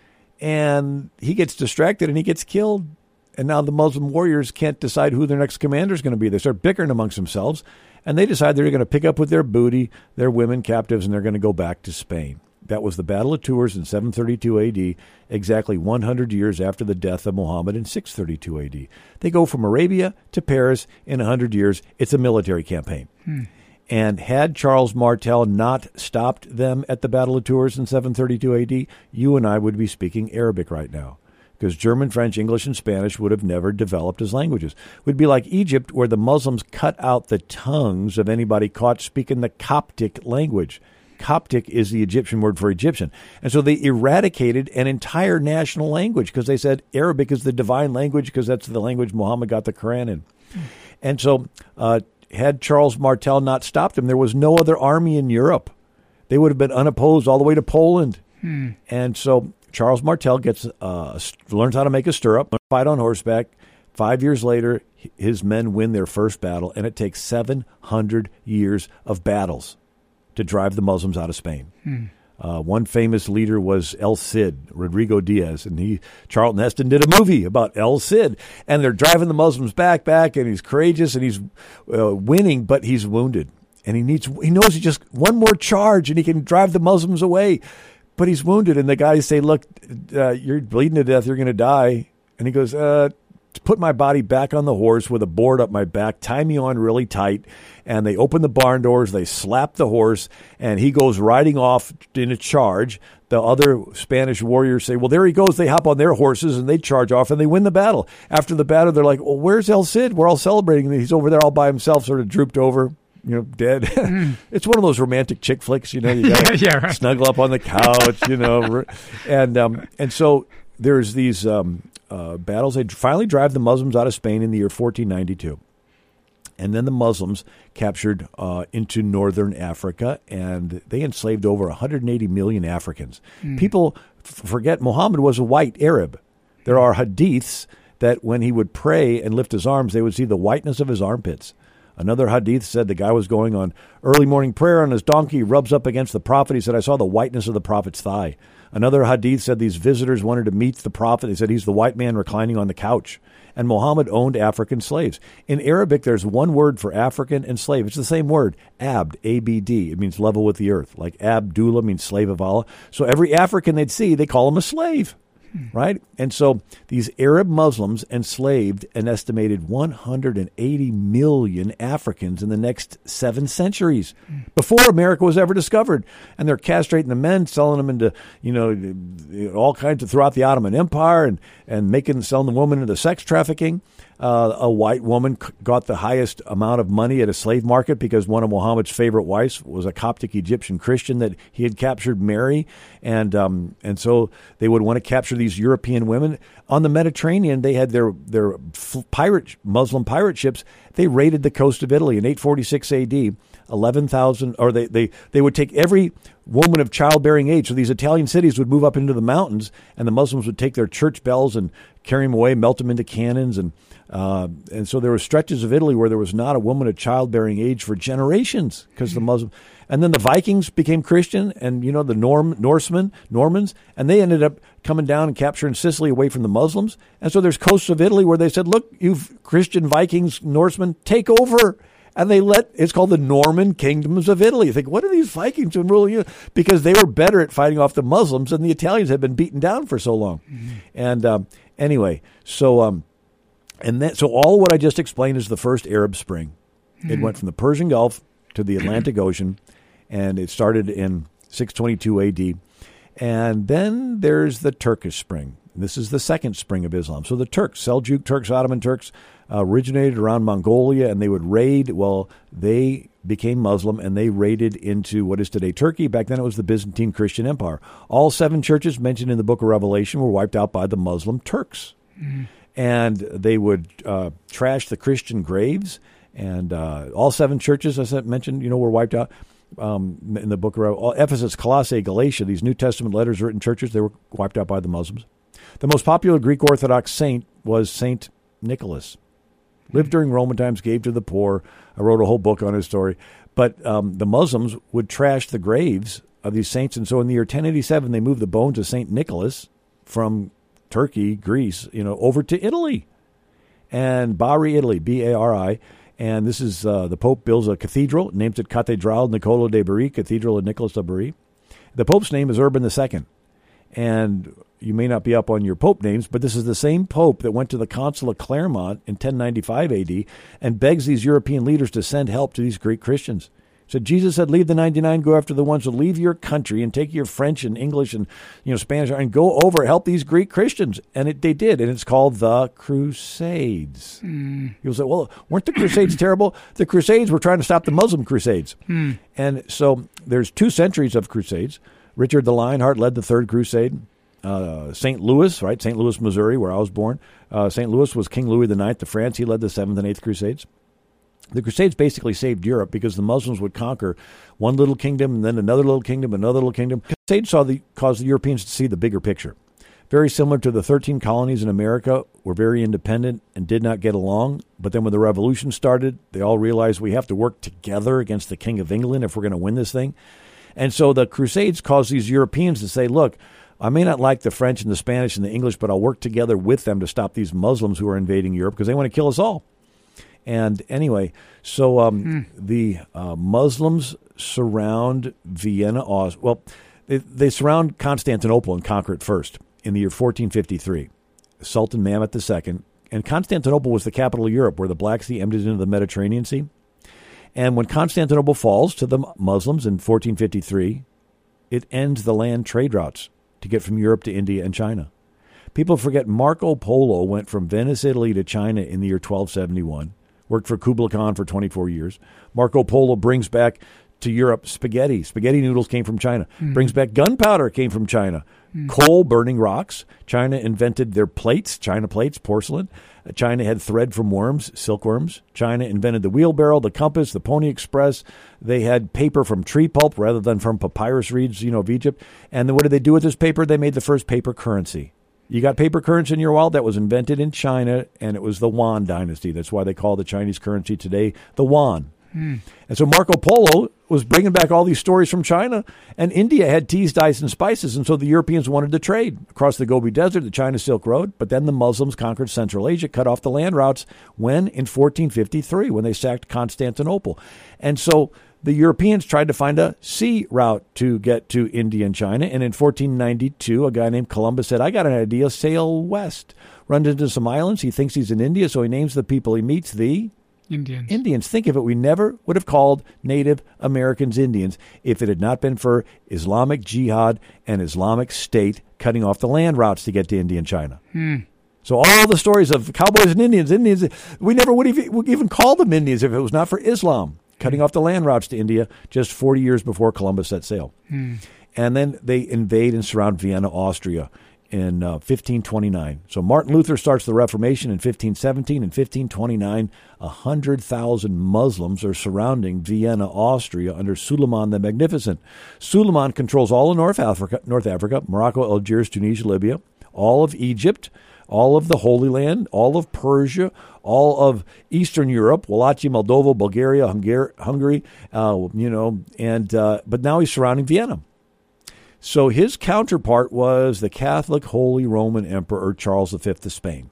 And he gets distracted and he gets killed. And now the Muslim warriors can't decide who their next commander is going to be. They start bickering amongst themselves, and they decide they're going to pick up with their booty, their women captives, and they're going to go back to Spain. That was the Battle of Tours in seven thirty-two A D, exactly one hundred years after the death of Muhammad in six thirty-two A D. They go from Arabia to Paris in one hundred years. It's a military campaign. Hmm. And had Charles Martel not stopped them at the Battle of Tours in seven thirty-two A D, you and I would be speaking Arabic right now. Because German, French, English, and Spanish would have never developed as languages. It would be like Egypt, where the Muslims cut out the tongues of anybody caught speaking the Coptic language. Coptic is the Egyptian word for Egyptian. And so they eradicated an entire national language because they said Arabic is the divine language because that's the language Muhammad got the Quran in. Mm. And so uh, had Charles Martel not stopped them, there was no other army in Europe. They would have been unopposed all the way to Poland. Mm. And so Charles Martel gets uh, learns how to make a stirrup, fight on horseback. Five years later, his men win their first battle, and it takes seven hundred years of battles to drive the Muslims out of Spain. Hmm. Uh, one famous leader was El Cid, Rodrigo Diaz, and he Charlton Heston did a movie about El Cid, and they're driving the Muslims back, back, and he's courageous, and he's uh, winning, but he's wounded, and he needs he knows he just one more charge, and he can drive the Muslims away. But he's wounded, and the guys say, look, uh, you're bleeding to death, you're going to die. And he goes, uh, put my body back on the horse with a board up my back, tie me on really tight. And they open the barn doors, they slap the horse, and he goes riding off in a charge. The other Spanish warriors say, well, there he goes. They hop on their horses, and they charge off, and they win the battle. After the battle, they're like, well, where's El Cid? We're all celebrating. He's over there all by himself, sort of drooped over. you know, dead. Mm. It's one of those romantic chick flicks, you know. You got to yeah, right. snuggle up on the couch, you know. And um, and so there's these um, uh, battles. They finally drive the Muslims out of Spain in the year fourteen ninety-two. And then the Muslims captured uh, into northern Africa, and they enslaved over one hundred eighty million Africans. Mm. People f- forget Muhammad was a white Arab. There are hadiths that when he would pray and lift his arms, they would see the whiteness of his armpits. Another hadith said the guy was going on early morning prayer on his donkey, rubs up against the prophet. He said, I saw the whiteness of the prophet's thigh. Another hadith said these visitors wanted to meet the prophet. They said he's the white man reclining on the couch. And Muhammad owned African slaves. In Arabic, there's one word for African and slave. It's the same word, abd, A B D. It means level with the earth. Like Abdullah means slave of Allah. So every African they'd see, they call him a slave, right? And so these Arab Muslims enslaved an estimated one hundred eighty million Africans in the next seven centuries before America was ever discovered. And they're castrating the men, selling them into, you know, all kinds of throughout the Ottoman Empire, and, and making selling the woman into sex trafficking. Uh, a white woman got the highest amount of money at a slave market because one of Muhammad's favorite wives was a Coptic Egyptian Christian that he had captured, Mary. And um, and so they would want to capture these European women. On the Mediterranean, they had their, their pirate Muslim pirate ships. They raided the coast of Italy in eight forty-six A D. eleven thousand, or they, they, they would take every woman of childbearing age. So these Italian cities would move up into the mountains, and the Muslims would take their church bells and carry them away, melt them into cannons. And uh, and so there were stretches of Italy where there was not a woman of childbearing age for generations because mm-hmm. the Muslim. And then the Vikings became Christian, and, you know, the Norm, Norsemen, Normans, and they ended up coming down and capturing Sicily away from the Muslims. And so there's coasts of Italy where they said, look, you Christian Vikings, Norsemen, take over. And they let, it's called the Norman Kingdoms of Italy. You think, what are these Vikings doing ruling? Because they were better at fighting off the Muslims, and the Italians had been beaten down for so long. Mm-hmm. And um, anyway, so um, and then, so all what I just explained is the first Arab Spring. Mm-hmm. It went from the Persian Gulf to the Atlantic Ocean, and it started in six twenty-two A D. And then there's the Turkish Spring. This is the second spring of Islam. So the Turks, Seljuk Turks, Ottoman Turks, uh, originated around Mongolia, and they would raid. Well, they became Muslim, and they raided into what is today Turkey. Back then it was the Byzantine Christian Empire. All seven churches mentioned in the book of Revelation were wiped out by the Muslim Turks. Mm-hmm. And they would uh, trash the Christian graves. And uh, all seven churches, as I mentioned, you know, were wiped out. Um, in the book of Revelation, Ephesus, Colossae, Galatia, these New Testament letters written churches, they were wiped out by the Muslims. The most popular Greek Orthodox saint was Saint Nicholas. Lived during Roman times, gave to the poor. I wrote a whole book on his story. But um, the Muslims would trash the graves of these saints. And so in the year ten eighty-seven, they moved the bones of Saint Nicholas from Turkey, Greece, you know, over to Italy. And Bari, Italy, B A R I. And this is, uh, the Pope builds a cathedral, names it Cattedrale Niccolo de Bari, Cathedral of Nicholas de Bari. The Pope's name is Urban the Second. And you may not be up on your Pope names, but this is the same Pope that went to the Council of Clermont in ten ninety-five A D and begs these European leaders to send help to these Greek Christians. So Jesus said, leave the ninety-nine, go after the ones who leave your country and take your French and English and, you know, Spanish and go over, help these Greek Christians. And it, they did. And it's called the Crusades. Mm. You'll say, well, weren't the Crusades terrible? The Crusades were trying to stop the Muslim Crusades. Mm. And so there's two centuries of Crusades. Richard the Lionheart led the Third Crusade. Uh, Saint Louis, right? Saint Louis, Missouri, where I was born. Uh, Saint Louis was King Louis the Ninth of France. He led the Seventh and Eighth Crusades. The Crusades basically saved Europe because the Muslims would conquer one little kingdom and then another little kingdom, another little kingdom. Crusades saw the, caused the Europeans to see the bigger picture. Very similar to the thirteen colonies in America, were very independent and did not get along. But then when the revolution started, they all realized we have to work together against the King of England if we're going to win this thing. And so the Crusades caused these Europeans to say, look, I may not like the French and the Spanish and the English, but I'll work together with them to stop these Muslims who are invading Europe because they want to kill us all. And anyway, so um, mm. the uh, Muslims surround Vienna, Aust- well, they, they surround Constantinople and conquer it first in the year fourteen fifty-three. Sultan Mehmed the Second. And Constantinople was the capital of Europe where the Black Sea emptied into the Mediterranean Sea. And when Constantinople falls to the Muslims in fourteen fifty-three, it ends the land trade routes to get from Europe to India and China. People forget Marco Polo went from Venice, Italy to China in the year twelve seventy-one. worked for Kublai Khan for twenty-four years. Marco Polo brings back to Europe spaghetti. Spaghetti noodles came from China. Mm. Brings back gunpowder, came from China. Mm. Coal, burning rocks. China invented their plates, China plates, porcelain. China had thread from worms, silkworms. China invented the wheelbarrow, the compass, the Pony Express. They had paper from tree pulp rather than from papyrus reeds, you know, of Egypt. And then what did they do with this paper? They made the first paper currency. You got paper currency in your wallet? That was invented in China, and it was the Yuan dynasty. That's why they call the Chinese currency today the Yuan. Mm. And so Marco Polo was bringing back all these stories from China, and India had teas, dyes, and spices, and so the Europeans wanted to trade across the Gobi Desert, the China Silk Road, but then the Muslims conquered Central Asia, cut off the land routes, when? In fourteen fifty-three, when they sacked Constantinople. And so the Europeans tried to find a sea route to get to India and China, and in fourteen ninety-two, a guy named Columbus said, I got an idea, sail west. Runs into some islands, he thinks he's in India, so he names the people he meets the Indians. Indians. Think of it. We never would have called Native Americans Indians if it had not been for Islamic Jihad and Islamic State cutting off the land routes to get to India and China. Hmm. So all the stories of cowboys and Indians, Indians, we never would have even called them Indians if it was not for Islam cutting off the land routes to India just forty years before Columbus set sail. Hmm. And then they invade and surround Vienna, Austria, in uh, fifteen twenty-nine. So Martin Luther starts the Reformation in fifteen seventeen. In fifteen twenty-nine, one hundred thousand Muslims are surrounding Vienna, Austria under Suleiman the Magnificent. Suleiman controls all of North Africa, North Africa, Morocco, Algiers, Tunisia, Libya, all of Egypt, all of the Holy Land, all of Persia, all of Eastern Europe, Wallachia, Moldova, Bulgaria, Hungary, Hungary uh, you know, and uh, but now he's surrounding Vienna. So his counterpart was the Catholic Holy Roman Emperor Charles the Fifth of Spain.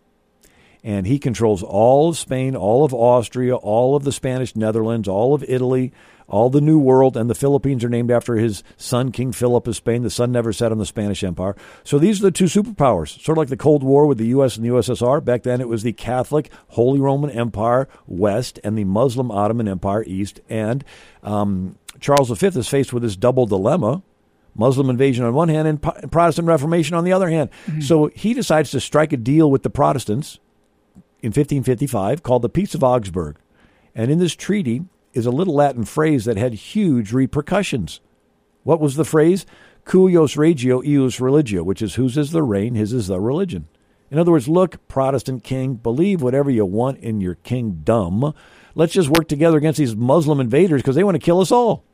And he controls all of Spain, all of Austria, all of the Spanish Netherlands, all of Italy, all the New World, and the Philippines are named after his son, King Philip of Spain. The sun never set on the Spanish Empire. So these are the two superpowers, sort of like the Cold War with the U S and the U S S R. Back then it was the Catholic Holy Roman Empire, West, and the Muslim Ottoman Empire, East. And um, Charles the Fifth is faced with this double dilemma. Muslim invasion on one hand and Protestant Reformation on the other hand. Mm-hmm. So he decides to strike a deal with the Protestants in fifteen fifty-five called the Peace of Augsburg. And in this treaty is a little Latin phrase that had huge repercussions. What was the phrase? Cuius regio, ius religio, which is whose is the reign, his is the religion. In other words, look, Protestant king, believe whatever you want in your kingdom. Let's just work together against these Muslim invaders because they want to kill us all.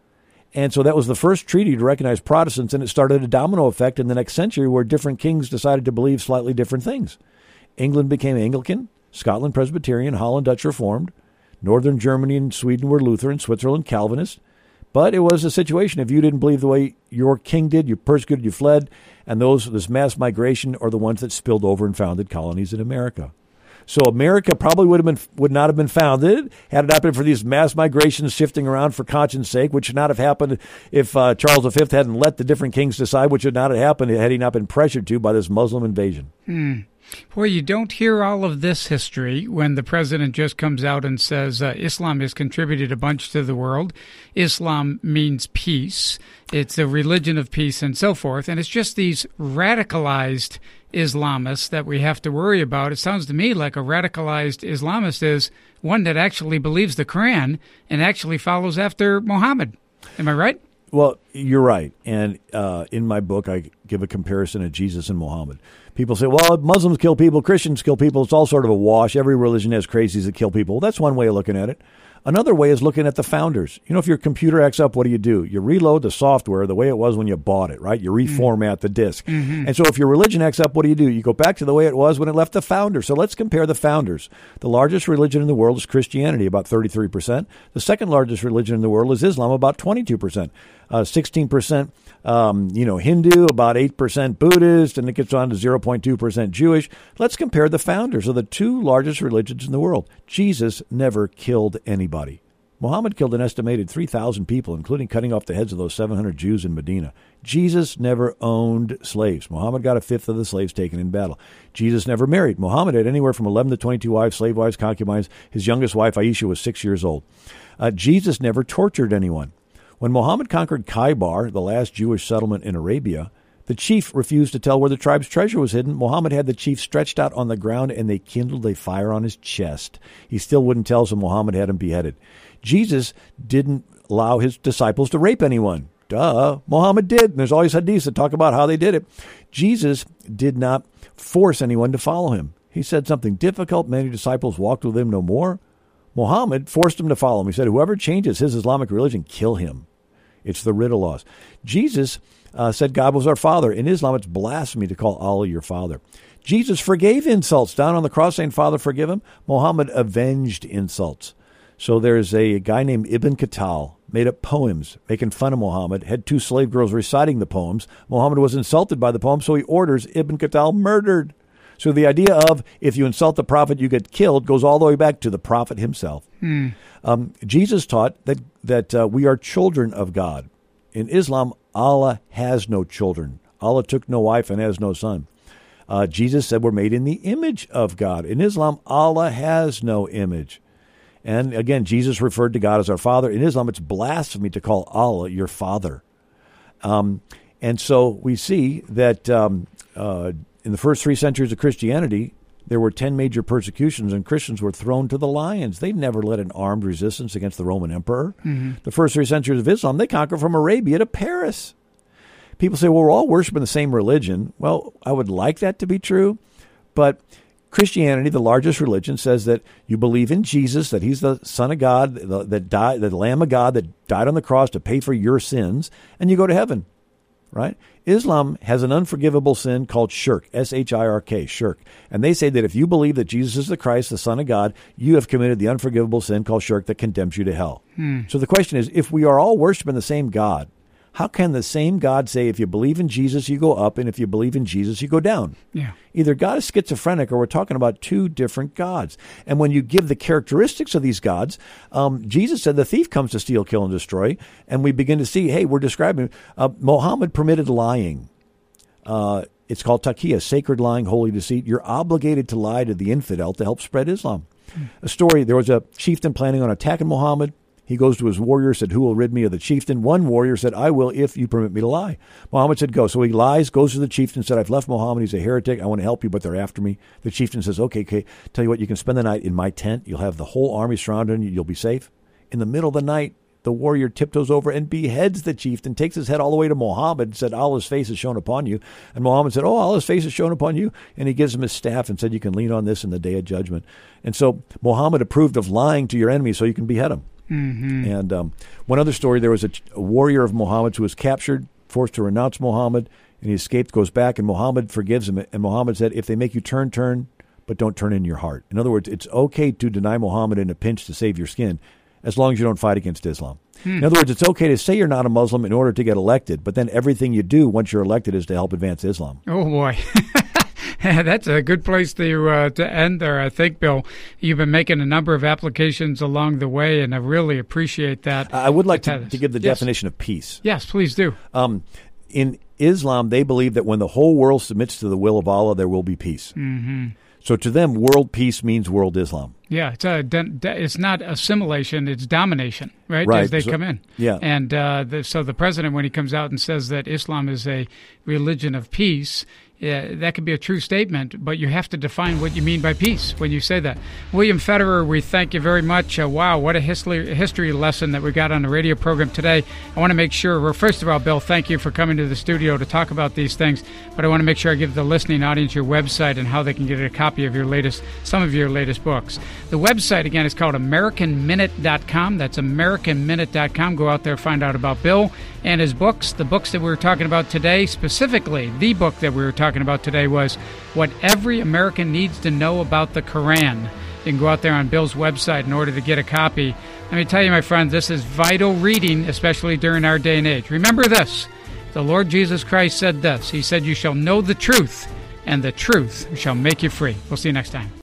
And so that was the first treaty to recognize Protestants, and it started a domino effect in the next century where different kings decided to believe slightly different things. England became Anglican, Scotland Presbyterian, Holland Dutch Reformed, Northern Germany and Sweden were Lutheran, Switzerland Calvinist. But it was a situation, if you didn't believe the way your king did, you persecuted, you fled, and those, this mass migration are the ones that spilled over and founded colonies in America. So America probably would have been would not have been founded had it not been for these mass migrations shifting around for conscience sake, which should not have happened if uh, Charles the Fifth hadn't let the different kings decide, which should not have happened had he not been pressured to by this Muslim invasion. Hmm. Boy, you don't hear all of this history when the president just comes out and says uh, Islam has contributed a bunch to the world. Islam means peace. It's a religion of peace and so forth. And it's just these radicalized Islamists that we have to worry about. It sounds to me like a radicalized Islamist is one that actually believes the Quran and actually follows after Muhammad. Am I right? Well, you're right. And uh, in my book, I give a comparison of Jesus and Muhammad. People say, well, Muslims kill people, Christians kill people. It's all sort of a wash. Every religion has crazies that kill people. Well, that's one way of looking at it. Another way is looking at the founders. You know, if your computer acts up, what do you do? You reload the software the way it was when you bought it, right? You reformat the disk. Mm-hmm. And so if your religion acts up, what do you do? You go back to the way it was when it left the founders. So let's compare the founders. The largest religion in the world is Christianity, about thirty-three percent. The second largest religion in the world is Islam, about twenty-two percent. Uh, sixteen percent, um, you know, Hindu, about eight percent Buddhist, and it gets on to zero point two percent Jewish. Let's compare the founders of the two largest religions in the world. Jesus never killed anybody. Muhammad killed an estimated three thousand people, including cutting off the heads of those seven hundred Jews in Medina. Jesus never owned slaves. Muhammad got a fifth of the slaves taken in battle. Jesus never married. Muhammad had anywhere from eleven to twenty-two wives, slave wives, concubines. His youngest wife, Aisha, was six years old. Uh, Jesus never tortured anyone. When Muhammad conquered Khaybar, the last Jewish settlement in Arabia, The chief refused to tell where the tribe's treasure was hidden. Muhammad had the chief stretched out on the ground, and they kindled a fire on his chest. He still wouldn't tell, so Muhammad had him beheaded. Jesus didn't allow his disciples to rape anyone. Duh, Muhammad did. And there's always hadiths that talk about how they did it. Jesus did not force anyone to follow him. He said something difficult. Many disciples walked with him no more. Muhammad forced them to follow him. He said, whoever changes his Islamic religion, kill him. It's the Ridda laws. Jesus uh, said God was our Father. In Islam, it's blasphemy to call Allah your Father. Jesus forgave insults down on the cross, saying, Father, forgive him. Muhammad avenged insults. So there's a guy named Ibn Khattal, made up poems making fun of Muhammad, had two slave girls reciting the poems. Muhammad was insulted by the poem, so he orders Ibn Khattal murdered. So the idea of if you insult the prophet, you get killed goes all the way back to the prophet himself. Hmm. Um, Jesus taught that, that uh, we are children of God. In Islam, Allah has no children. Allah took no wife and has no son. Uh, Jesus said we're made in the image of God. In Islam, Allah has no image. And again, Jesus referred to God as our Father. In Islam, it's blasphemy to call Allah your Father. Um, and so we see that um, uh, in the first three centuries of Christianity, there were ten major persecutions, and Christians were thrown to the lions. They never led an armed resistance against the Roman emperor. Mm-hmm. The first three centuries of Islam, they conquered from Arabia to Paris. People say, well, we're all worshiping the same religion. Well, I would like that to be true, but Christianity, the largest religion, says that you believe in Jesus, that he's the Son of God, the, that died, the Lamb of God that died on the cross to pay for your sins, and you go to heaven, right? Islam has an unforgivable sin called shirk, S H I R K, shirk. And they say that if you believe that Jesus is the Christ, the Son of God, you have committed the unforgivable sin called shirk that condemns you to hell. Hmm. So the question is, if we are all worshiping the same God, how can the same God say if you believe in Jesus, you go up, and if you believe in Jesus, you go down? Yeah. Either God is schizophrenic or we're talking about two different gods. And when you give the characteristics of these gods, um, Jesus said the thief comes to steal, kill, and destroy. And we begin to see, hey, we're describing, uh, Muhammad permitted lying. Uh, it's called taqiyya, sacred lying, holy deceit. You're obligated to lie to the infidel to help spread Islam. Hmm. A story, there was a chieftain planning on attacking Muhammad. He goes to his warrior, said, who will rid me of the chieftain? One warrior said, I will if you permit me to lie. Muhammad said, go. So he lies, goes to the chieftain, said, I've left Muhammad. He's a heretic. I want to help you, but they're after me. The chieftain says, okay, okay. Tell you what, you can spend the night in my tent. You'll have the whole army surrounding you. You'll be safe. In the middle of the night, the warrior tiptoes over and beheads the chieftain, takes his head all the way to Muhammad and said, Allah's face is shown upon you. And Muhammad said, oh, Allah's face is shown upon you. And he gives him his staff and said, you can lean on this in the day of judgment. And so Muhammad approved of lying to your enemy so you can behead him. Mm-hmm. And um, one other story, there was a, a warrior of Muhammad's who was captured, forced to renounce Muhammad, and he escaped, goes back, and Muhammad forgives him. And Muhammad said, if they make you turn, turn, but don't turn in your heart. In other words, it's okay to deny Muhammad in a pinch to save your skin, as long as you don't fight against Islam. Hmm. In other words, it's okay to say you're not a Muslim in order to get elected, but then everything you do once you're elected is to help advance Islam. Oh, boy. That's a good place to uh, to end there, I think, Bill. You've been making a number of applications along the way, and I really appreciate that. I would like to, to give the yes. definition of peace. Yes, please do. Um, in Islam, they believe that when the whole world submits to the will of Allah, there will be peace. Mm-hmm. So to them, world peace means world Islam. Yeah, it's a, it's not assimilation, it's domination, right, right. as they so, come in. Yeah. And uh, the, so the president, when he comes out and says that Islam is a religion of peace, yeah, that could be a true statement, but you have to define what you mean by peace when you say that. William Federer, we thank you very much. Uh, wow, what a history, history lesson that we got on the radio program today. I want to make sure, well, first of all, Bill, thank you for coming to the studio to talk about these things, but I want to make sure I give the listening audience your website and how they can get a copy of your latest, some of your latest books. The website, again, is called American Minute dot com. That's American Minute dot com. Go out there, find out about Bill and his books. The books that we were talking about today, specifically the book that we were talking about today was What Every American Needs to Know About the Quran. You can go out there on Bill's website in order to get a copy. Let me tell you, my friends, this is vital reading, especially during our day and age. Remember this, the Lord Jesus Christ said this. He said, you shall know the truth, and the truth shall make you free. We'll see you next time.